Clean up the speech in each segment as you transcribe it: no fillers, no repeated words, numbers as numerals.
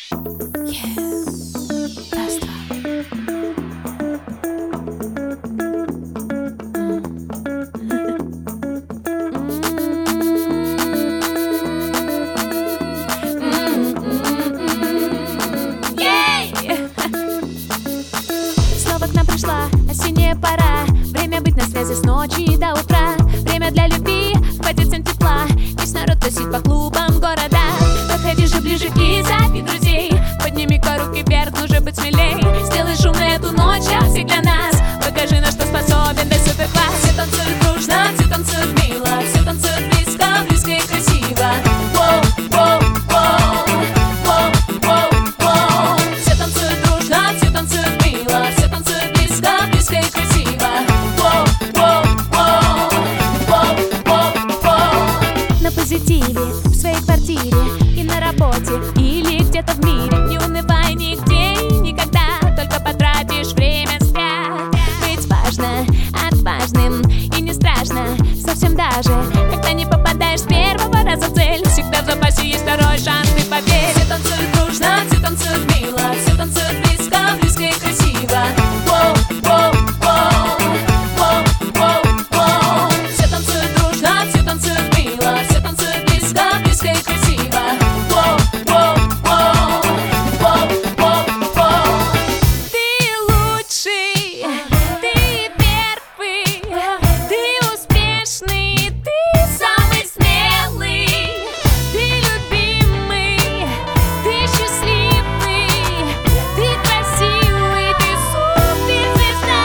Снова к нам пришла осенняя пора. Время быть на связи с ночи до утра. Время для любви, хватит всем тепла. Весь народ тусит по клубам города. Подходи же ближе и зови друзей. Подними-ка руки вверх, нужно быть смелей. Сделай шумно эту ночь, а всех для нас. Покажи, на что способен весь суперкласс. Все танцуют дружно, все танцуют мило. Все танцуют близко, близко и красиво. Воу, воу, воу, воу, воу, воу. Все танцуют дружно, все танцуют мило. Все танцуют близко, близко и красиво. Воу, воу, воу, воу, воу, воу. На позитиве, в своей квартире и на работе, или где-то в мире. Не унывай нигде и никогда, только потратишь время зря. Быть важно, отважным и не страшно, совсем даже, когда не попадаешь с первого раза в цель. Всегда в запасе есть второй шанс, ты поверь. Все танцуют дружно, все танцуют мило. Все танцуют близко, близко и красиво. Воу, воу, воу, воу, воу, воу. Все танцуют дружно, все танцуют мило. Все танцуют близко, близко и красиво. Воу, воу, воу, воу, воу, воу. Ты лучший, ты первый, ты успешный, ты самый смелый, ты любимый, ты счастливый, ты красивый, ты суперзвезда.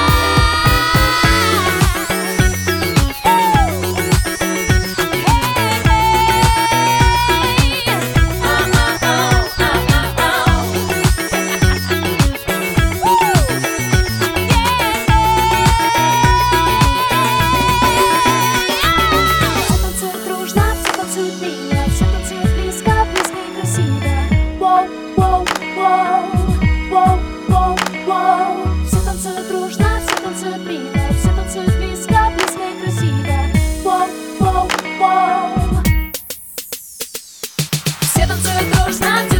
Все танцуют дружно, все танцуют мило. Все танцуют близко, близко и красиво. Воу, воу, воу, воу, воу, воу. Все танцуют дружно, все танцуют мило. Все танцуют близко, близко и красиво. Воу, воу, воу. Все танцуют дружно.